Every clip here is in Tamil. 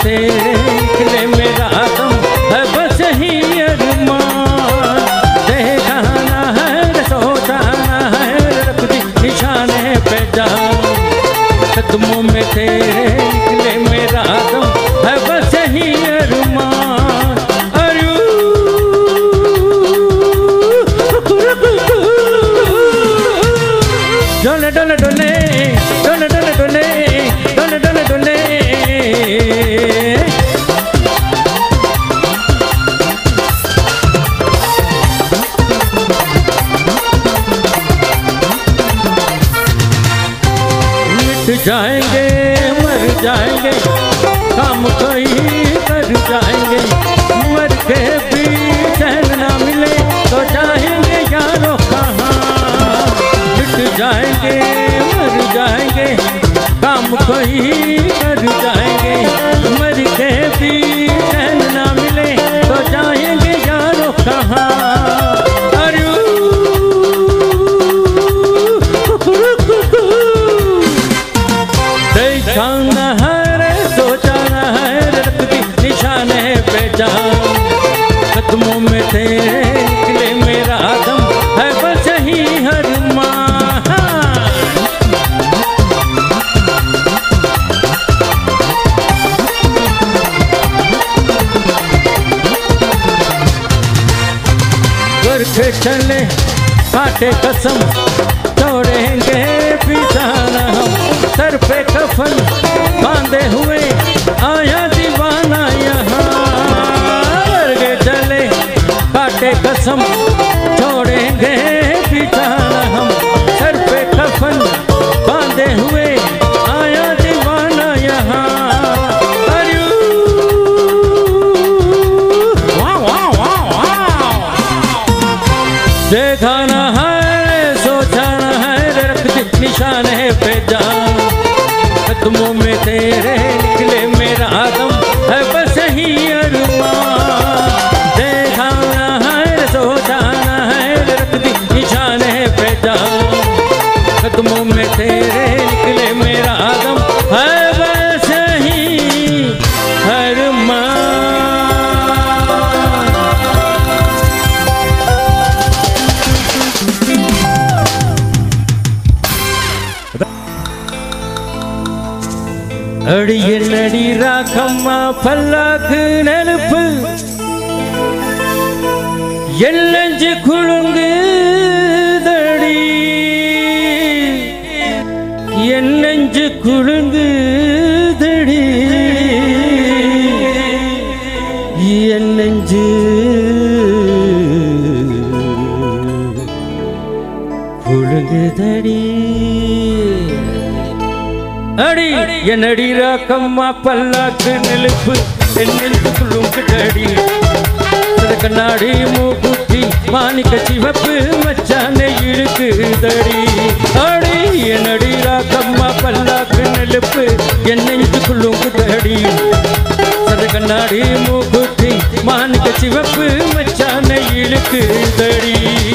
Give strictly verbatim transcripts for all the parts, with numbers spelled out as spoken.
तेरे निकले मेरा दम है बस ही अरमान। देखाना है सोचाना है रख दी निशाने पे जान। कदमों में तेरे निकले मेरा दम है बस ही अरमान। अरू डोले डोले डोले डोले डोले डोले डोले डोले डोले मिट जाएंगे मर जाएंगे काम कोई कर जाएंगे। मर के भी चैन ना मिले तो जाएंगे यारों कहाँ। मिट जाएंगे मर जाएंगे काम कोई कर जाएंगे। मर के भी चैन ना मिले तो जाएंगे यारों कहाँ। देखना है सोचाना है रख दी निशाने पे जान। कदमों में तेरे निकले मेरा दम है बस ही अरमान। करके चले काटे कसम तोड़ेंगे बिछाना हम। सर पे कफन बांधे हुए आया दीवाना यहाँ। करके चले काटे कसम छोड़ेंगे बिछाना हम। सर पे कफन बांधे हुए आया दीवाना यहाँ। देखाना है सोचाना है रख दी निशाने पे जान। कदमों में तेरे निकले मेरा दम है बस ही अरमान। देखाना है सोचाना है रख दी निशाने पे जान। कदमों में तेरे निकले मेरा दम है बस ही अरमान। அடியடி ராக்கம்மா பல்லாக்கு நெருப்பு எல்லஞ்சு குழுங்குதடி என்னஞ்சு குழுங்குதடி என்னஞ்சு குழுங்குதடி। அடி என்னடி ராக்கம்மா பல்லாக்கு நெருப்பு என்னென்று குழுங்குதடி। கண்ணாடி மூக்குத்தி மாணிக்க சிவப்பு மச்சானை இழுக்குதடி। அடி என்னடி ராக்கம்மா பல்லாக்கு நெருப்பு என்னென்று குழுங்குதடி। கண்ணாடி மூக்குத்தி மாணிக்க சிவப்பு மச்சானை இழுக்குதடி।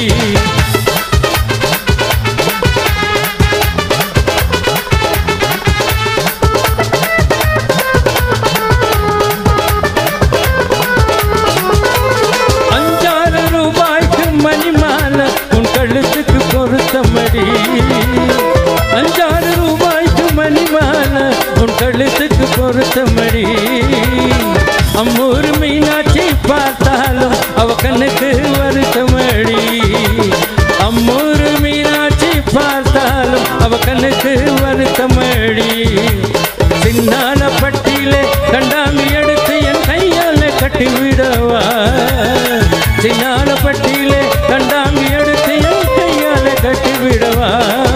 அஞ்சாறு ரூபாய்க்கு மணிமால உன் கழுத்துக்கு பொருத்தமடி। அம்மூர் மீனாட்சி பார்த்தாலும் அவ கண்ணுக்கு வருத்தமடி। அம்மூர் மீனாட்சி பார்த்தாலும் அவ கண்ணுக்கு வருத்தமடி। சின்னான பட்டியிலே கண்டாமி எடுத்து என் கையால கட்டி விடவா। சின்னான பட்டியிலே கண்டாமி எடுத்து என் கையால கட்டி விடவா।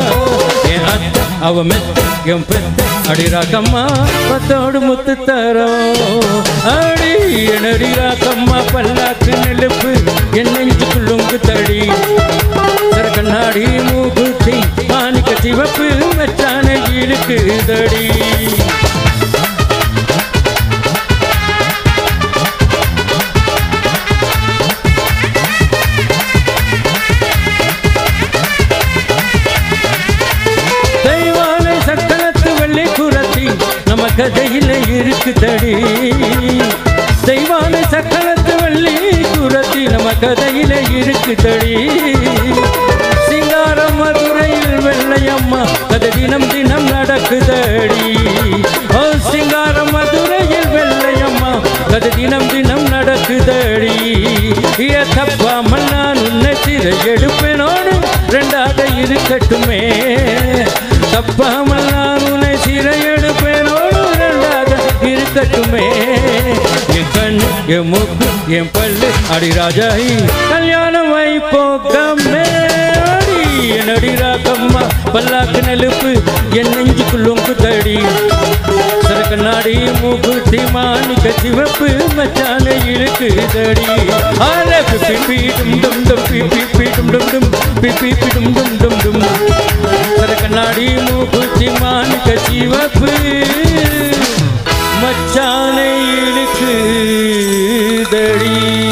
அவ மெத்த என் பெத்த அடி ராக்கம்மா பத்தோடு முத்து தரோ। அடி என்னடி ராக்கம்மா பல்லாக்கு நெருப்பு என்னெஞ்சு குழுங்குதடி। கண்ணாடி மூக்குத்தி மாணிக்க சிவப்பு மச்சானை இழுக்குதடி। கதையில இருக்குதடி தெய்வான சக்கரத்து வள்ளி குரத்தி நம்ம கதையில இருக்குதடி சிங்கார மதுரையில் வெள்ளையம்மா கதை தினம் தினம் நடக்குதடி ஓ சிங்கார மதுரையில் வெள்ளையம்மா கதை தினம் தினம் நடக்குதடி தப்பாமல் நான் உன்னை சிறை எடுப்பேனோடு ரெண்டாக இருக்கட்டுமே தப்பாமல் நான் உன்னை சிறை எடுப்பேனோடு ரெண்டாக இருக்கட்டுமே என் கண்ணு என் மூக்கு என் பல்லு அடி ராஜாயி கல்யாணம் வைப்போக்கமே அடி என்னடி ராக்கம்மா பல்லாக்கு நெலுப்பு என் நெஞ்சுக்குள்ளுங்கு தடி கண்ணாடி மூக்கு தீமானிக்க சிவப்பு மச்சான இருக்குதடி ஆல பிபி டும் டும் டும் பிபி டும் டும் டும் பிபி டும் டும் டும் டும் கண்ணாடி மூக்கு தீமானிக்க சிவப்பு மச்சான இருக்குதடி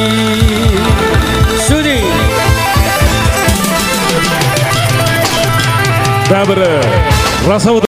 சுதி ரச